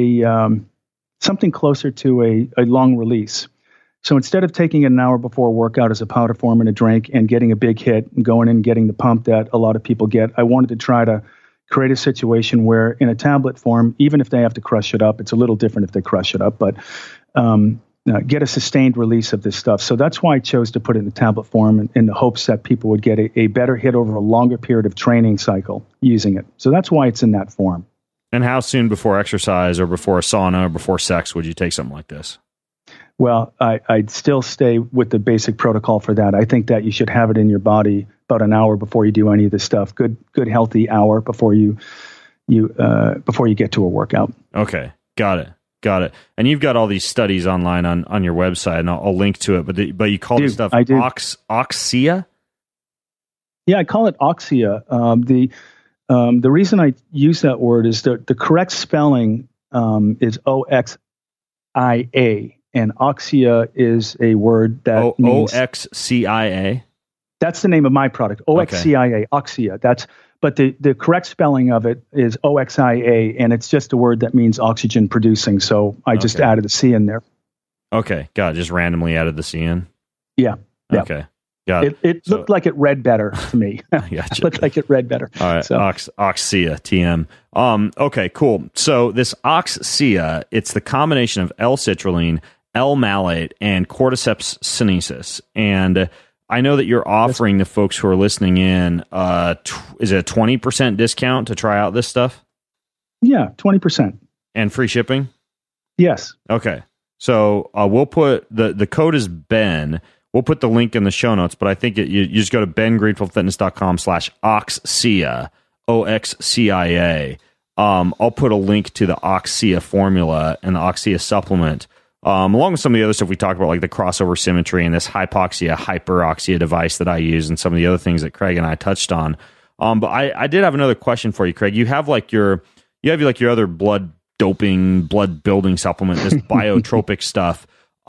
a something closer to a long release. So instead of taking it an hour before a workout as a powder form in a drink and getting a big hit and going in and getting the pump that a lot of people get, I wanted to try to create a situation where in a tablet form, even if they have to crush it up, it's a little different if they crush it up, but get a sustained release of this stuff. So that's why I chose to put it in the tablet form in the hopes that people would get a better hit over a longer period of training cycle using it. So that's why it's in that form. And how soon before exercise or before a sauna or before sex would you take something like this? Well, I'd still stay with the basic protocol for that. I think that you should have it in your body about an hour before you do any of this stuff. Good, healthy hour before you get to a workout. Okay, got it. And you've got all these studies online on your website, and I'll link to it. But you call this stuff Oxia? Yeah, I call it Oxia. The reason I use that word is the correct spelling is Oxia. And Oxia is a word that means Oxcia. That's the name of my product. Oxcia, Oxia. But the correct spelling of it is Oxia, and it's just a word that means oxygen producing. So I just added a C in there. Okay, got it. Just randomly added the C in. Yeah. Okay. Got it. It looked like it read better to me. Gotcha. It looked like it read better. All right. So. Oxia, TM. Okay, cool. So this Oxia, it's the combination of L-citrulline, L-malate, and cordyceps sinensis. And I know that you're offering the folks who are listening in, is it a 20% discount to try out this stuff? Yeah, 20%. And free shipping? Yes. Okay. So we'll put, the code is Ben. We'll put the link in the show notes, but I think you just go to bengreenfieldfitness.com/Oxia, Oxcia. I'll put a link to the Oxia formula and the Oxia supplement, along with some of the other stuff we talked about, like the crossover symmetry and this hypoxia, hyperoxia device that I use, and some of the other things that Craig and I touched on. But I did have another question for you, Craig. You have your other blood building supplement, this biotropic stuff.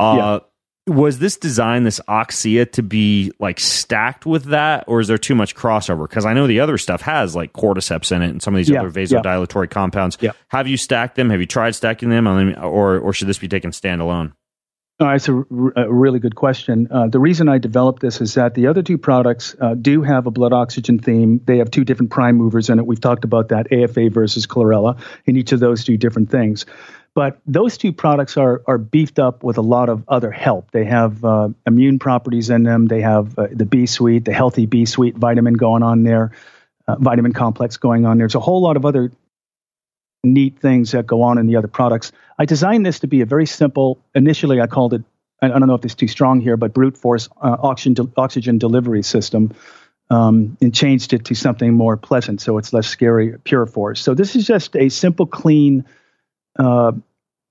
Was this designed, this Oxia, to be like stacked with that, or is there too much crossover? Because I know the other stuff has like cordyceps in it and some of these other vasodilatory compounds. Yeah. Have you stacked them? Have you tried stacking them, or should this be taken standalone? It's a really good question. The reason I developed this is that the other two products do have a blood oxygen theme. They have two different prime movers in it. We've talked about that, AFA versus chlorella, and each of those do different things. But those two products are beefed up with a lot of other help. They have immune properties in them. They have the B suite, the healthy B suite vitamin going on there, vitamin complex going on there. There's a whole lot of other neat things that go on in the other products. I designed this to be a very simple, initially I called it, I don't know if it's too strong here, but brute force oxygen delivery system, and changed it to something more pleasant so it's less scary, pure force. So this is just a simple, clean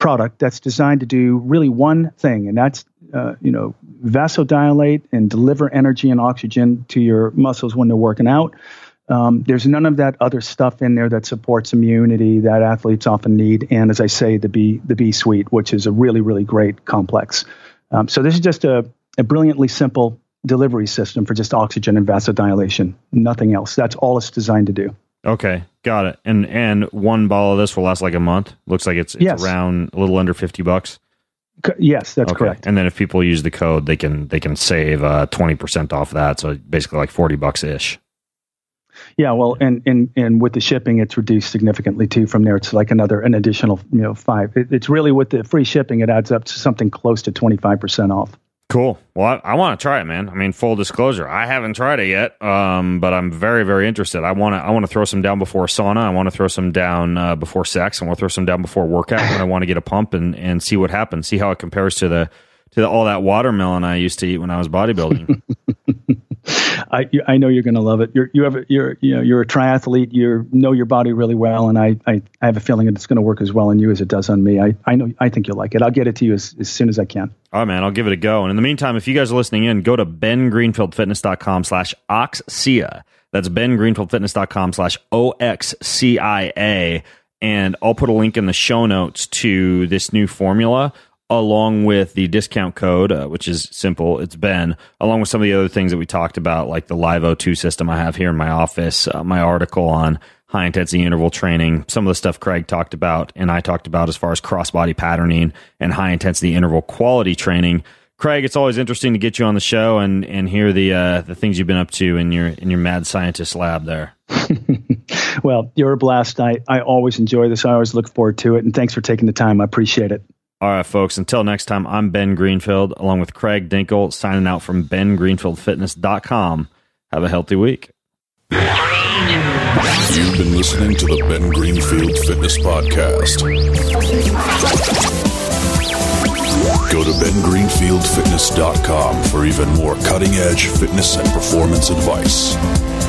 product that's designed to do really one thing, and that's vasodilate and deliver energy and oxygen to your muscles when they're working out. There's none of that other stuff in there that supports immunity that athletes often need. And as I say, the B suite, which is a really, really great complex. So this is just a brilliantly simple delivery system for just oxygen and vasodilation, nothing else. That's all it's designed to do. Okay, got it. And one bottle of this will last like a month. Looks like it's around a little under $50. Yes, that's correct. And then if people use the code, they can save 20% off that. So basically like $40 ish. Yeah, well, and with the shipping, it's reduced significantly too. From there, it's like an additional $5. It's really with the free shipping, it adds up to something close to 25% off. Cool. Well, I want to try it, man. I mean, full disclosure, I haven't tried it yet, but I'm very, very interested. I want to throw some down before sauna. I want to throw some down before sex. I want to throw some down before workout. And I want to get a pump and see what happens. See how it compares to all that watermelon I used to eat when I was bodybuilding. I know you're going to love it. You're a triathlete. You know your body really well, and I have a feeling that it's going to work as well on you as it does on me. I think you'll like it. I'll get it to you as soon as I can. All right, man. I'll give it a go. And in the meantime, if you guys are listening in, go to bengreenfieldfitness.com/oxcia. That's bengreenfieldfitness.com/OXCIA. And I'll put a link in the show notes to this new formula, along with the discount code, which is simple. It's Ben, along with some of the other things that we talked about, like the Live O2 system I have here in my office, my article on high-intensity interval training, some of the stuff Craig talked about and I talked about as far as cross-body patterning and high-intensity interval quality training. Craig, it's always interesting to get you on the show and hear the things you've been up to in your mad scientist lab there. Well, you're a blast. I always enjoy this. I always look forward to it, and thanks for taking the time. I appreciate it. All right, folks, until next time, I'm Ben Greenfield, along with Craig Dinkel, signing out from bengreenfieldfitness.com. Have a healthy week. You've been listening to the Ben Greenfield Fitness Podcast. Go to bengreenfieldfitness.com for even more cutting-edge fitness and performance advice.